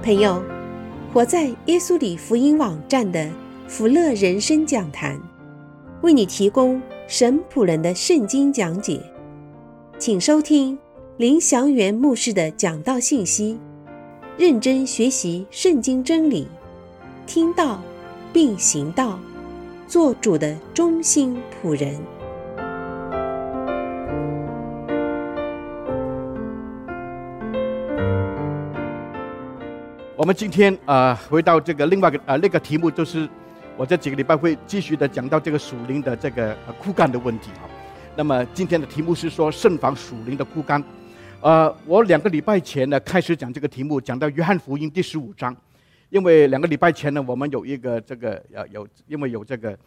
朋友，活在耶稣里福音网站的福乐人生讲坛，为你提供神仆人的圣经讲解，请收听林祥元牧师的讲道信息，认真学习圣经真理，听道并行道，做主的忠心仆人。 我们今天回到这个另外那个题目，就是我这几个礼拜会继续的讲到这个属灵的这个枯干的问题啊。那么今天的题目是说慎防属灵的枯干。我2个礼拜前呢开始讲这个题目，讲到约翰福音第15章。因为2个礼拜前呢，我们有一个这个因为有这个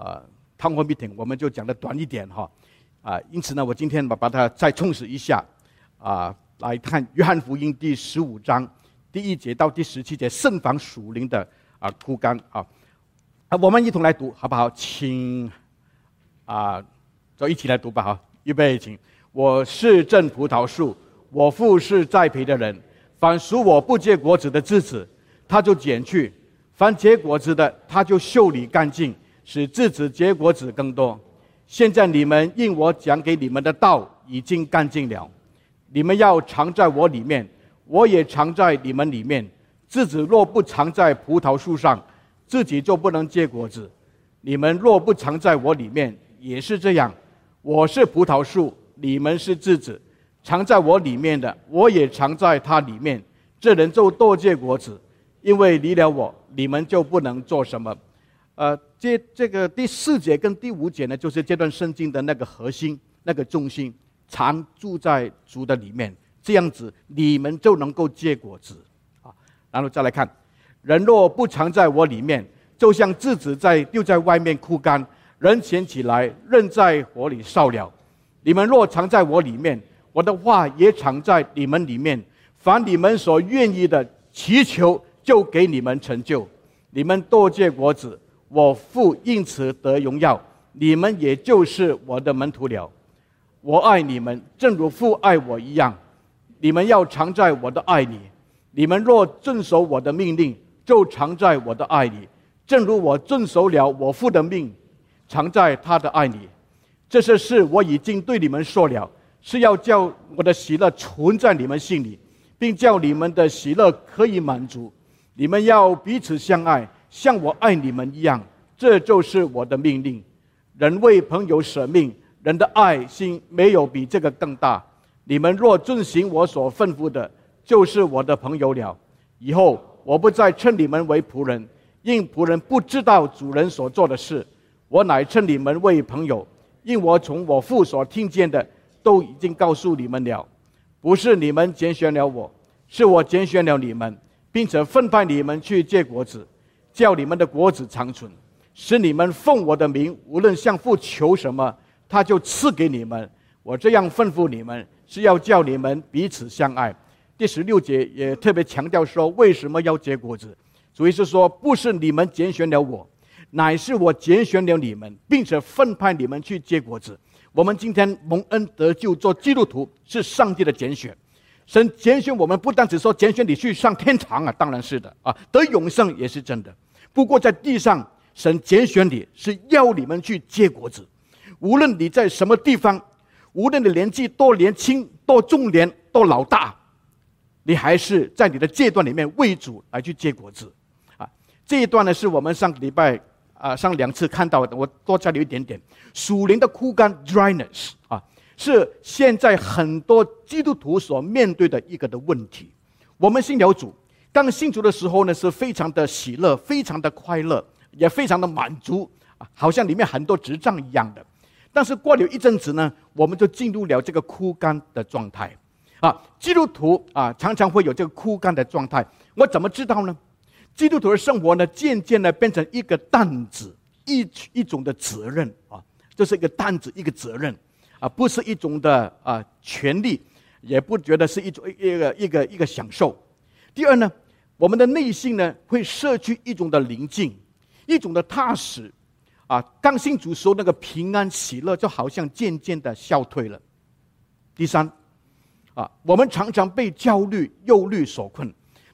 town hall meeting， 我们就讲的短一点哈。因此呢，我今天把它再充实一下来看约翰福音第15章。第1节到第17节，慎防属灵的枯干我们一同来读好不好？请就一起来读吧哈。预备，请。我是真葡萄树，我父是栽培的人。凡属我不结果子的枝子，他就剪去；凡结果子的，他就修理干净，使枝子结果子更多。现在你们因我讲给你们的道已经干净了，你们要常在我里面，我也常在你们里面。枝子若不常在葡萄树上，自己就不能结果子。你们若不常在我里面，也是这样。我是葡萄树，你们是枝子。常在我里面的，我也常在他里面。这人就多结果子，因为离了我，你们就不能做什么。这个第4节跟第5节呢，就是这段圣经的那个核心，那个中心，常住在主的里面。这样子你们就能够结果子然后再来看，人若不常在我里面，就像枝子丢在外面枯干，人捡起来扔在火里烧了。你们若常在我里面，我的话也常在你们里面，凡你们所愿意的祈求，就给你们成就。你们多结果子，我父因此得荣耀，你们也就是我的门徒了。我爱你们，正如父爱我一样。你们要常在我的爱里。你们若遵守我的命令，就常在我的爱里，正如我遵守了我父的命，常在他的爱里。这些事我已经对你们说了，是要叫我的喜乐存在你们心里，并叫你们的喜乐可以满足。你们要彼此相爱，像我爱你们一样，这就是我的命令。人为朋友舍命，人的爱心没有比这个更大。你们若遵行我所吩咐的，就是我的朋友了。以后我不再称你们为仆人，因仆人不知道主人所做的事。我乃称你们为朋友，因我从我父所听见的，都已经告诉你们了。不是你们拣选了我，是我拣选了你们，并且分派你们去结果子，叫你们的果子长存，使你们奉我的名，无论向父求什么，他就赐给你们。我这样吩咐你们，是要叫你们彼此相爱。第16节也特别强调说，为什么要结果子？主意是说，不是你们拣选了我，乃是我拣选了你们，并且分派你们去结果子。我们今天蒙恩得救做基督徒，是上帝的拣选。神拣选我们，不单只说拣选你去上天堂当然是的得永生也是真的。不过在地上，神拣选你是要你们去结果子。无论你在什么地方，无论你年纪多年轻、多中年、多老大，你还是在你的阶段里面为主来去结果子这一段呢，是我们上个礼拜上2次看到的，我多加了一点点。属灵的枯干 dryness 是现在很多基督徒所面对的一个的问题。我们信了主，刚信主的时候呢，是非常的喜乐，非常的快乐，也非常的满足好像里面很多执仗一样的。但是过了一阵子呢，我们就进入了这个枯干的状态基督徒常常会有这个枯干的状态。我怎么知道呢？基督徒的生活呢，渐渐的变成一个担子，一种的责任这是一个担子，一个责任不是一种的权利，也不觉得是一种一个享受。第二呢，我们的内心呢会失去一种的宁静，一种的踏实刚信主时候那个平安喜乐就好像渐渐的消退了。第三我们常常被焦虑忧虑所困，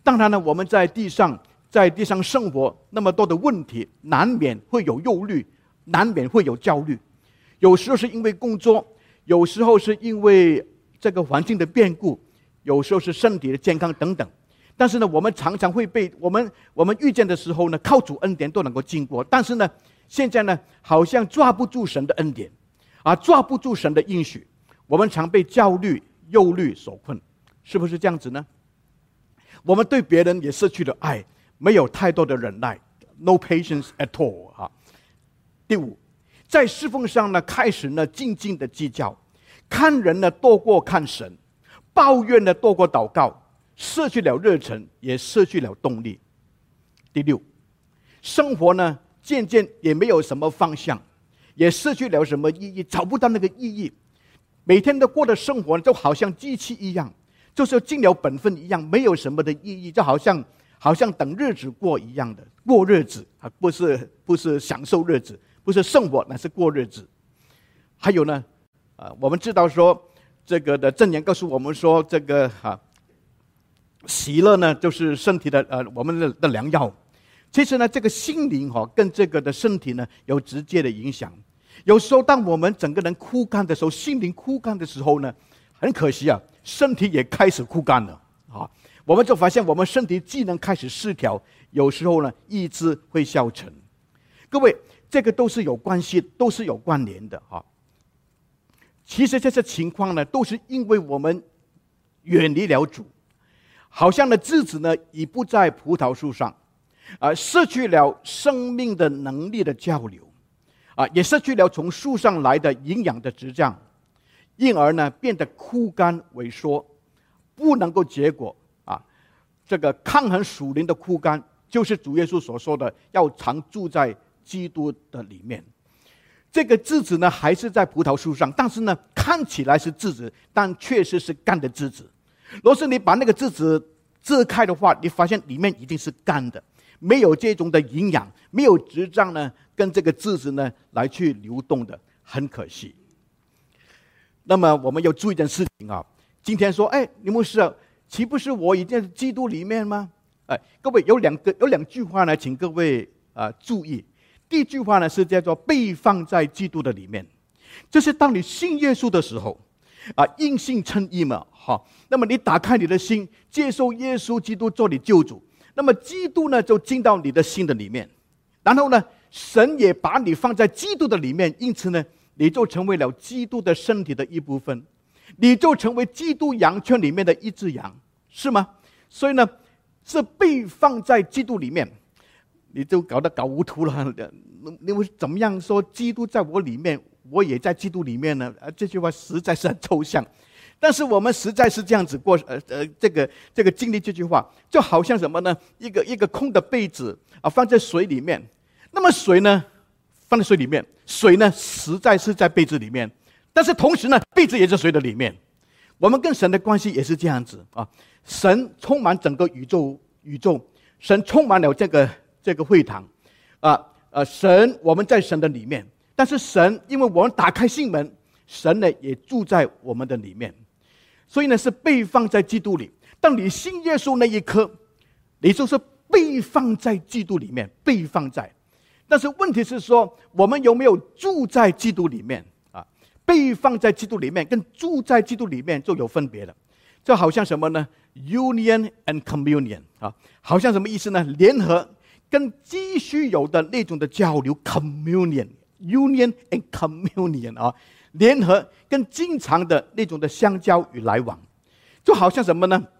当然呢，我们在地上生活那么多的问题，难免会有忧虑，难免会有焦虑。有时候是因为工作，有时候是因为这个环境的变故，有时候是身体的健康等等。但是呢，我们常常会被我们遇见的时候呢，靠主恩典都能够经过。但是呢，现在呢，好像抓不住神的恩典，抓不住神的应许，我们常被焦虑、忧虑所困，是不是这样子呢？我们对别人也失去了爱，没有太多的忍耐 ，no patience at all 第五，在侍奉上呢，开始呢斤斤的计较，看人呢多过看神，抱怨呢多过祷告，失去了热忱，也失去了动力。第六，生活呢渐渐也没有什么方向，也失去了什么意义，找不到那个意义。每天都过的生活就好像机器一样，就是尽了本分一样，没有什么的意义，就好像等日子过一样的过日子不是享受日子，不是生活，乃是过日子。还有呢，我们知道说这个的箴言告诉我们说，这个喜乐呢就是身体的我们的良药。其实呢，这个心灵跟这个的身体呢有直接的影响。有时候当我们整个人枯干的时候，心灵枯干的时候呢，很可惜身体也开始枯干了我们就发现我们身体机能开始失调，有时候呢意志会消沉。各位，这个都是有关系，都是有关联的其实这些情况呢，都是因为我们远离了主，好像呢枝子呢已不在葡萄树上，失去了生命的能力的交流，也失去了从树上来的营养的质量，因而呢变得枯干萎缩，不能够结果这个抗衡属灵的枯干，就是主耶稣所说的要常住在基督的里面。这个枝子呢还是在葡萄树上，但是呢看起来是枝子，但确实是干的枝子。若是你把那个枝子遮开的话，你发现里面一定是干的，没有这种的营养，没有质量呢跟这个枝子呢来去流动的，很可惜。那么我们要注意一件事情今天说你牧师岂不是我已经在基督里面吗？各位有两句话呢，请各位注意。第一句话呢是叫做被放在基督的里面，就是当你信耶稣的时候因信称义嘛那么你打开你的心，接受耶稣基督做你救主，那么基督呢就进到你的心的里面，然后呢神也把你放在基督的里面，因此呢你就成为了基督的身体的一部分，你就成为基督羊圈里面的一只羊，是吗？所以呢是被放在基督里面。你就搞糊涂了，你会怎么样说基督在我里面，我也在基督里面呢？这句话实在是很抽象，但是我们实在是这样子过这个经历这句话，就好像什么呢？一个空的杯子放在水里面，那么水呢放在水里面，水呢实在是在杯子里面，但是同时呢杯子也在水的里面。我们跟神的关系也是这样子神充满整个宇宙，神充满了这个会堂神，我们在神的里面，但是神因为我们打开心门，神呢也住在我们的里面，所以呢是被放在基督里。当你信耶稣那一刻，你就是被放在基督里面，被放在。但是问题是说，我们有没有住在基督里面被放在基督里面跟住在基督里面就有分别了。就好像什么呢？ Union and communion 好像什么意思呢？联合跟继续有的那种的交流 communion and communion 联合跟经常的那种的相交与来往，就好像什么呢？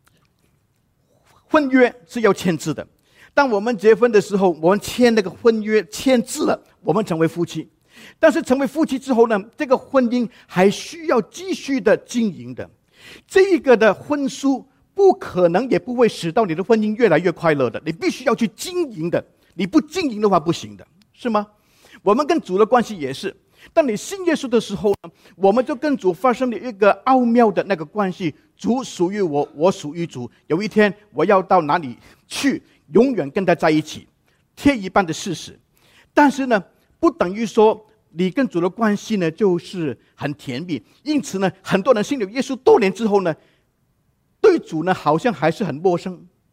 婚约是要签字的，当我们结婚的时候，我们签那个婚约签字了，我们成为夫妻。但是成为夫妻之后呢，这个婚姻还需要继续的经营的，这个的婚书不可能也不会使到你的婚姻越来越快乐的，你必须要去经营的，你不经营的话不行的，是吗？我们跟主的关系也是，当你信耶稣的时候呢，我们就跟主发生了一个奥妙的那个关系，主属于我，我属于主，有一天我要到哪里去，永远跟他在一起，天一般的事实。但是呢不等于说你跟主的关系呢就是很甜蜜，因此呢很多人信了耶稣多年之后呢，对主呢好像还是很陌生，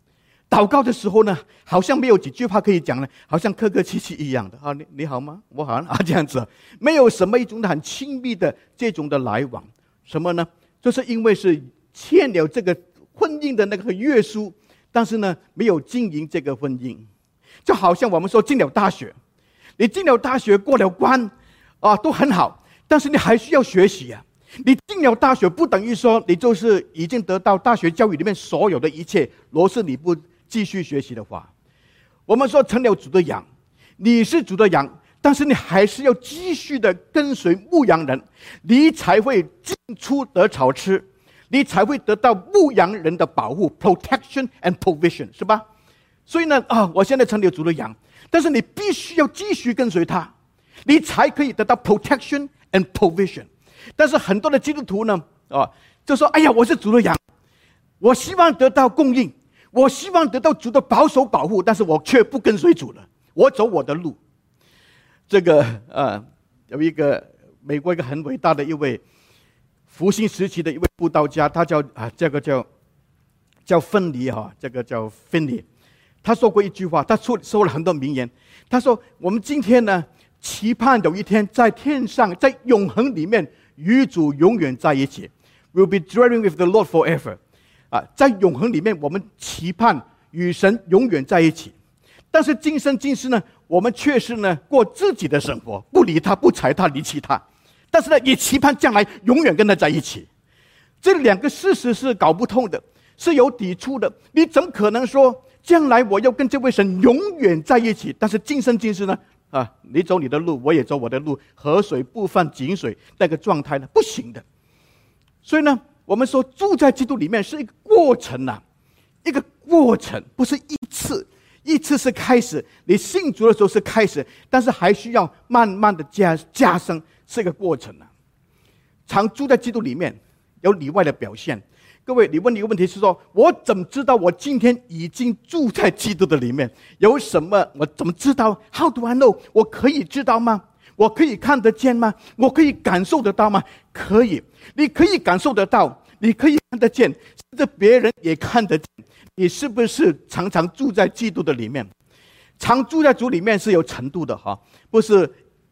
祷告的时候呢，好像没有几句话可以讲呢，好像客客气气一样的啊，你好吗？我好啊，这样子，没有什么一种很亲密的这种的来往。什么呢？就是因为是欠了这个婚姻的那个约束，但是呢，没有经营这个婚姻。就好像我们说进了大学，你进了大学过了关啊，都很好，但是你还需要学习啊。你进了大学不等于说你就是已经得到大学教育里面所有的一切，若是你不继续学习的话，我们说成了主的羊，你是主的羊，但是你还是要继续的跟随牧羊人，你才会进出得草吃，你才会得到牧羊人的保护 protection and provision， 是吧？所以呢我现在成了主的羊，但是你必须要继续跟随他，你才可以得到 protection and provision。但是很多的基督徒呢就说哎呀，我是主的羊，我希望得到供应，我希望得到主的保守保护，但是我却不跟随主了，我走我的路。这个有一个美国一个很伟大的一位复兴时期的一位布道家，他这个叫芬尼这个叫芬尼。他说过一句话，他说了很多名言。他说我们今天呢，期盼有一天在天上，在永恒里面与主永远在一起 ，We'll be dwelling with the Lord forever。在永恒里面，我们期盼与神永远在一起。但是今生今世呢，我们却是呢过自己的生活，不理他，不睬他，离弃他。但是呢，也期盼将来永远跟他在一起。这两个事实是搞不通的，是有抵触的。你怎么可能说将来我要跟这位神永远在一起，但是今生今世呢你走你的路，我也走我的路，河水不犯井水，那个状态呢，不行的。所以呢，我们说住在基督里面是一个过程一个过程，不是一次。一次是开始，你信主的时候是开始，但是还需要慢慢的加深，是一个过程常住在基督里面，有里外的表现。各位，你问一个问题是说，我怎么知道我今天已经住在基督的里面？有什么？我怎么知道 ？How do I know？ 我可以知道吗？我可以看得见吗？我可以感受得到吗？可以，你可以感受得到，你可以看得见，甚至别人也看得见。你是不是常常住在基督的里面？常住在主里面是有程度的不是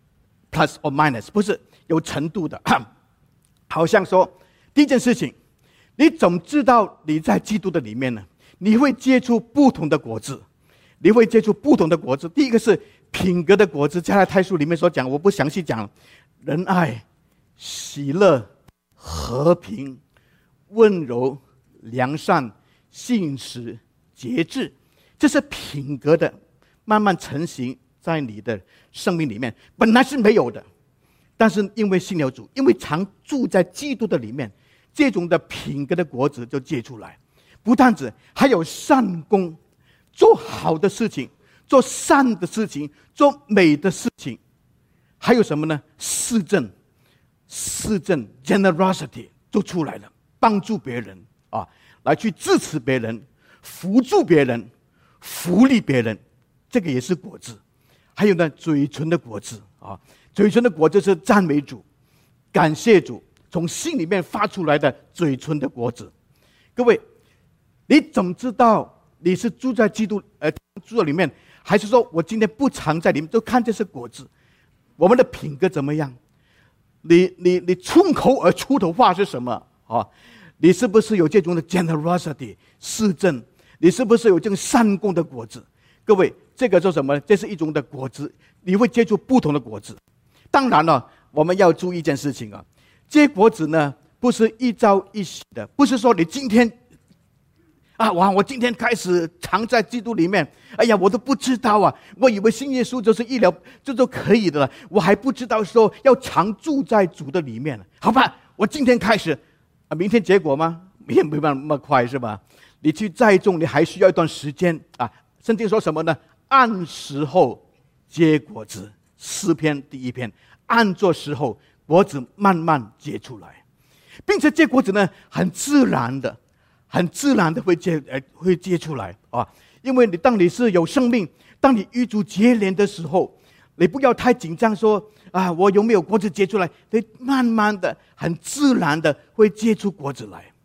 plus or minus， 不是有程度的。好像说，第一件事情，你怎么知道你在基督的里面呢？你会结出不同的果子，你会结出不同的果子。第一个是品格的果子，加拉太书里面所讲，我不详细讲，仁爱、喜乐、和平、温柔、良善、信实、节制，这是品格的慢慢成型在你的生命里面，本来是没有的，但是因为信了主，因为常住在基督的里面，这种的品格的果子就结出来。不但止，还有善功，做好的事情，做善的事情，做美的事情。还有什么呢？施政 generosity 就出来了，帮助别人来去支持别人，扶助别人，福利别人，这个也是果子。还有呢，嘴唇的果子嘴唇的果子是赞美主、感谢主，从心里面发出来的嘴唇的果子。各位，你怎么知道你是住在基督住在里面，还是说我今天不常在里面？就看这些果子，我们的品格怎么样？你冲口而出的话是什么你是不是有这种的 generosity 施政？你是不是有这种善功的果子？各位，这个叫什么？这是一种的果子，你会接触不同的果子。当然了，我们要注意一件事情这些果子呢，不是一朝一夕的，不是说你今天我今天开始常在基督里面，哎呀，我都不知道我以为信耶稣就是医疗这就可以的了，我还不知道说要常住在主的里面。好吧，我今天开始明天结果吗？也没办法那么快，是吧？你去栽种，你还需要一段时间圣经说什么呢？按时候结果子。诗篇第1篇，按着时候果子慢慢结出来，并且这果子呢，很自然的会结出来因为当你是有生命，当你与主结连的时候，你不要太紧张说我有没有果子结出来？你慢慢的、很自然的会结出果子来，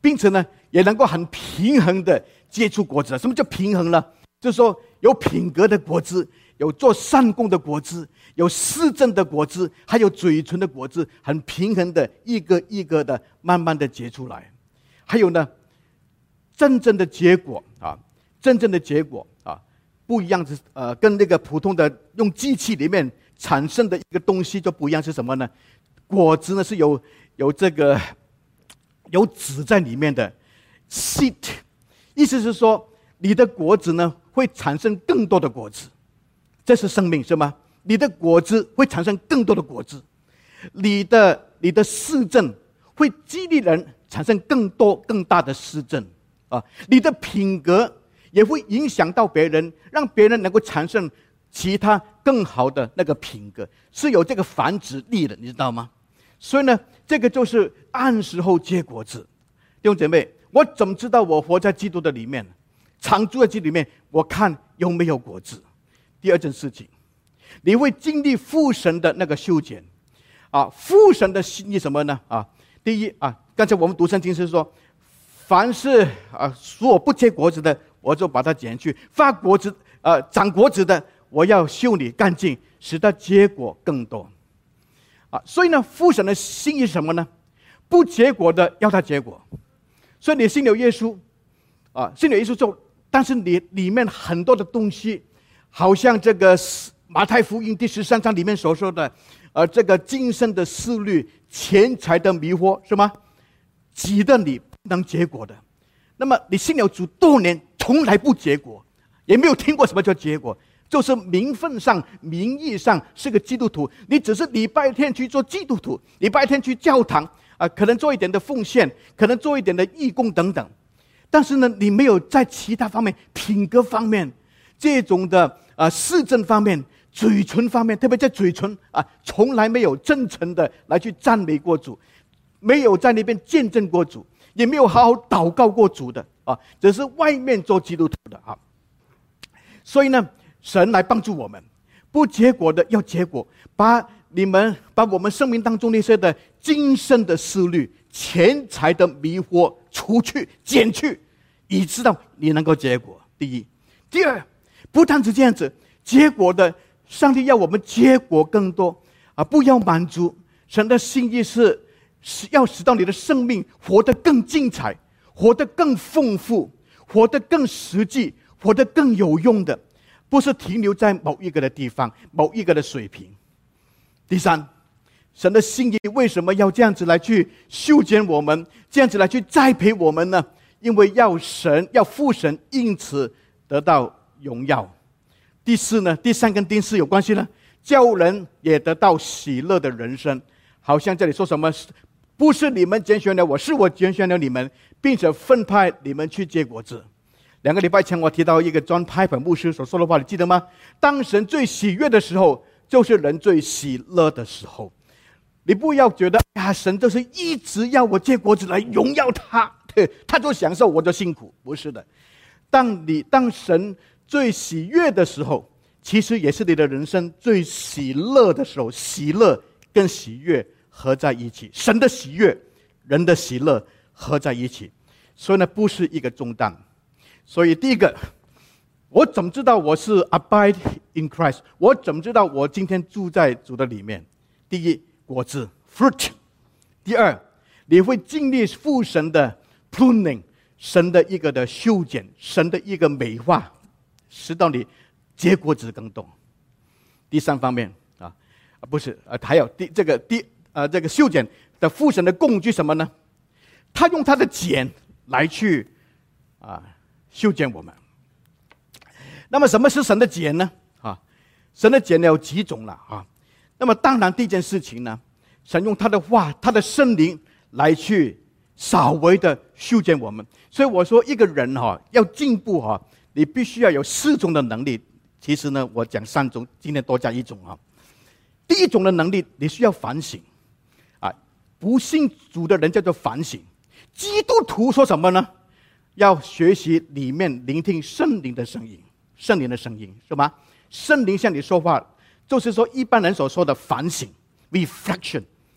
并且呢也能够很平衡的结出果子。什么叫平衡呢？就是说有品格的果子，有做善功的果子，有施政的果子，还有嘴唇的果子，很平衡的一个一个的慢慢的结出来。还有呢，真正的结果啊，真正的结果啊，不一样是跟那个普通的用机器里面产生的一个东西就不一样，是什么呢？果子呢是有这个有籽在里面的 seed， 意思是说你的果子呢会产生更多的果子，这是生命，是吗？你的果子会产生更多的果子，你的施政会激励人产生更多更大的施政啊，你的品格也会影响到别人，让别人能够产生其他更好的那个品格，是有这个繁殖力的，你知道吗？所以呢，这个就是按时候结果子。弟兄姐妹，我怎么知道我活在基督的里面，常住在基督里面？我看有没有果子。第二件事情，你会经历父神的那个修剪啊，父神的心意什么呢？啊，第一啊，刚才我们读圣经是说，凡是属我不结果子的，我就把它剪去；发果子长果子的，我要修理干净，使它结果更多。啊，所以呢，父神的心意是什么呢？不结果的要他结果。所以你信了耶稣，信了耶稣之后，但是你里面很多的东西，好像这个马太福音第13章里面所说的，这个今生的思虑、钱财的迷惑，是吗？挤得你不能结果的。那么你信了主多年，从来不结果，也没有听过什么叫结果。就是名分上、名义上是个基督徒，你只是礼拜天去做基督徒，礼拜天去教堂可能做一点的奉献，可能做一点的义工等等。但是呢，你没有在其他方面、品格方面、这种的施政方面、嘴唇方面，特别在嘴唇从来没有真诚的来去赞美过主，没有在那边见证过主，也没有好好祷告过主的只是外面做基督徒的所以呢，神来帮助我们，不结果的要结果，把我们生命当中那些的今生的思虑、钱财的迷惑除去、减去，以致到你能够结果。第一，第二，不单是这样子，结果的上帝要我们结果更多不要满足。神的心意是要使到你的生命活得更精彩，活得更丰富，活得更实际，活得更有用的。不是停留在某一个的地方、某一个的水平。第三，神的心意为什么要这样子来去修剪我们，这样子来去栽培我们呢？因为要父神因此得到荣耀。第四呢，第三跟第四有关系呢，叫人也得到喜乐的人生。好像这里说什么，不是你们拣选了我，是我拣选了你们，并且分派你们去结果子。2个礼拜前我提到一个John Piper牧师所说的话，你记得吗？当神最喜悦的时候，就是人最喜乐的时候。你不要觉得神就是一直要我结果子来荣耀他，他就享受，我就辛苦。不是的，当神最喜悦的时候，其实也是你的人生最喜乐的时候。喜乐跟喜悦合在一起，神的喜悦、人的喜乐合在一起，所以呢，不是一个重担。所以第一个，我怎么知道我是 abide in Christ？ 我怎么知道我今天住在主的里面？第一，果子 fruit。第二，你会经历父神的 pruning， 神的一个的修剪，神的一个美化，使到你结果子更多。第三方面不是还有这个修剪的父神的工具什么呢？他用他的剪来去修剪我们。那么什么是神的剪呢？神的剪有几种了那么当然第一件事情呢，神用他的话、他的圣灵来去稍微的修剪我们。所以我说一个人要进步你必须要有4种的能力。其实呢，我讲3种，今天多加1种第一种的能力，你需要反省不信主的人叫做反省。基督徒说什么呢？要学习里面聆听圣灵的声音，圣灵的声音是吗？圣灵向你说话，就是说一般人所说的反省 reflection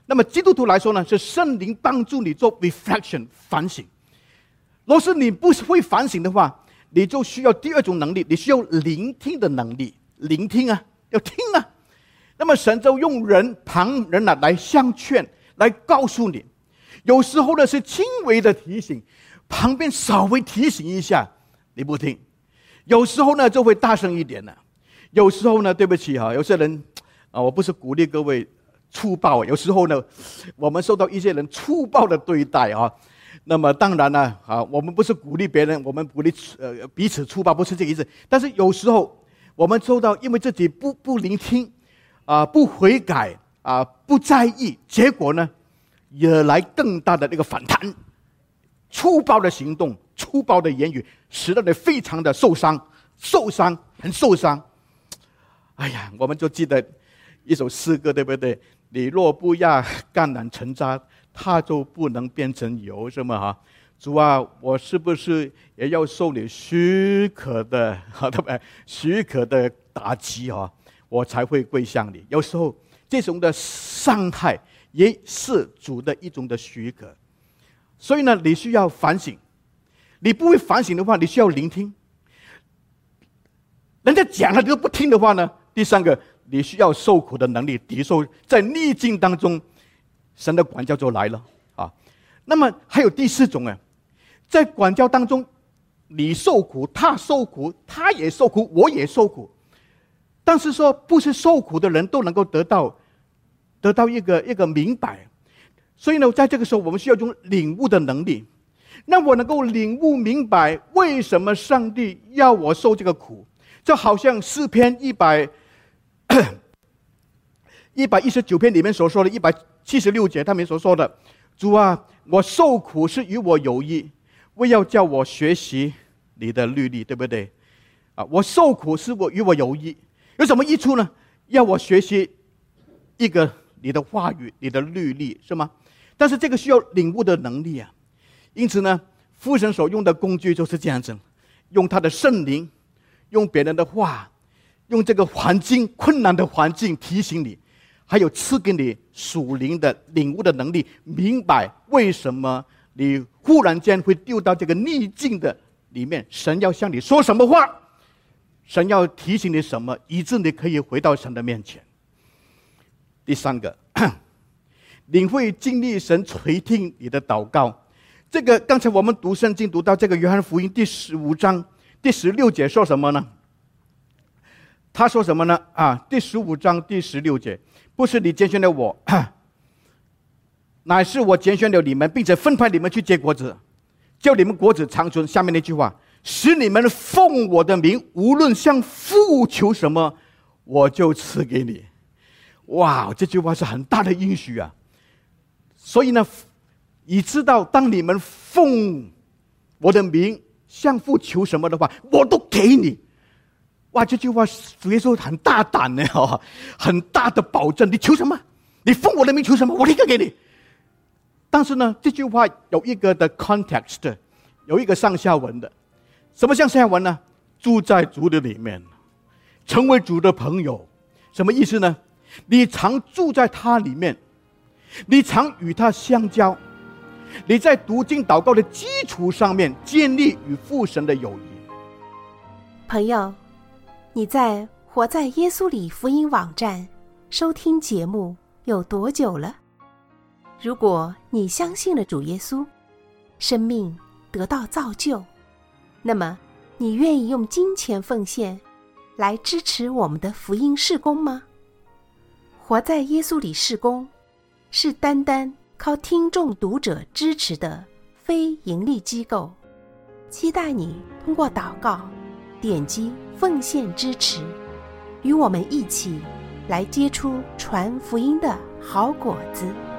那么基督徒来说呢，是圣灵帮助你做 reflection 反省。若是你不会反省的话，你就需要第二种能力，你需要聆听的能力。聆听啊，要听啊。那么神就用旁人来相劝，来告诉你。有时候呢是轻微的提醒，旁边稍微提醒一下，你不听。有时候呢就会大声一点了。有时候呢，对不起有些人我不是鼓励各位粗暴，有时候呢我们受到一些人粗暴的对待那么当然了我们不是鼓励别人，我们鼓励彼此粗暴，不是这个意思。但是有时候我们受到因为自己不聆听不悔改不在意，结果呢惹来更大的那个反弹，粗暴的行动，粗暴的言语，使得你非常的受伤，很受伤。哎呀，我们就记得一首诗歌，对不对？你若不压橄榄成渣，它就不能变成油，是吗？主啊，我是不是也要受你许可的许可的打击我才会归向你？有时候这种的伤害也是主的一种的许可。所以呢，你需要反省。你不会反省的话，你需要聆听。人家讲了你都不听的话呢，第三个，你需要受苦的能力，抵受在逆境当中神的管教就来了那么还有第四种在管教当中，你受苦，他受苦，他也受苦，我也受苦。但是说不是受苦的人都能够得到一个明白。所以呢，在这个时候我们需要用领悟的能力，让我能够领悟明白为什么上帝要我受这个苦。就好像诗篇119篇里面所说的176节，他们所说的，主啊，我受苦是与我有益，为要叫我学习你的律例，对不对我受苦是与我有益，有什么益处呢？要我学习一个你的话语，你的律例，是吗？但是这个需要领悟的能力因此呢，父神所用的工具就是这样子，用他的圣灵，用别人的话，用这个环境，困难的环境提醒你，还有赐给你属灵的领悟的能力，明白为什么你忽然间会丢到这个逆境的里面，神要向你说什么话，神要提醒你什么，以致你可以回到神的面前。第三个，你会经历神垂听你的祷告。这个刚才我们读圣经读到这个约翰福音第15章第16节说什么呢？他说什么呢？第15章第16节，不是你拣选了我，乃是我拣选了你们，并且分派你们去结果子，叫你们果子长存。下面那句话，使你们奉我的名，无论向父求什么，我就赐给你。哇，这句话是很大的应许所以呢，你知道当你们奉我的名向父求什么的话，我都给你。哇，这句话主耶稣很大胆很大的保证。你求什么，你奉我的名求什么，我立刻给你。但是呢，这句话有一个的 context， 有一个上下文的。什么上下文呢？住在主的里面，成为主的朋友。什么意思呢？你常住在他里面，你常与他相交，你在读经祷告的基础上面建立与父神的友谊。 朋友，你在活在耶稣里福音网站收听节目有多久了？如果你相信了主耶稣，生命得到造就，那么你愿意用金钱奉献来支持我们的福音事工吗？活在耶稣里事工是单单靠听众读者支持的非盈利机构，期待你通过祷告点击奉献支持，与我们一起来结出传福音的好果子。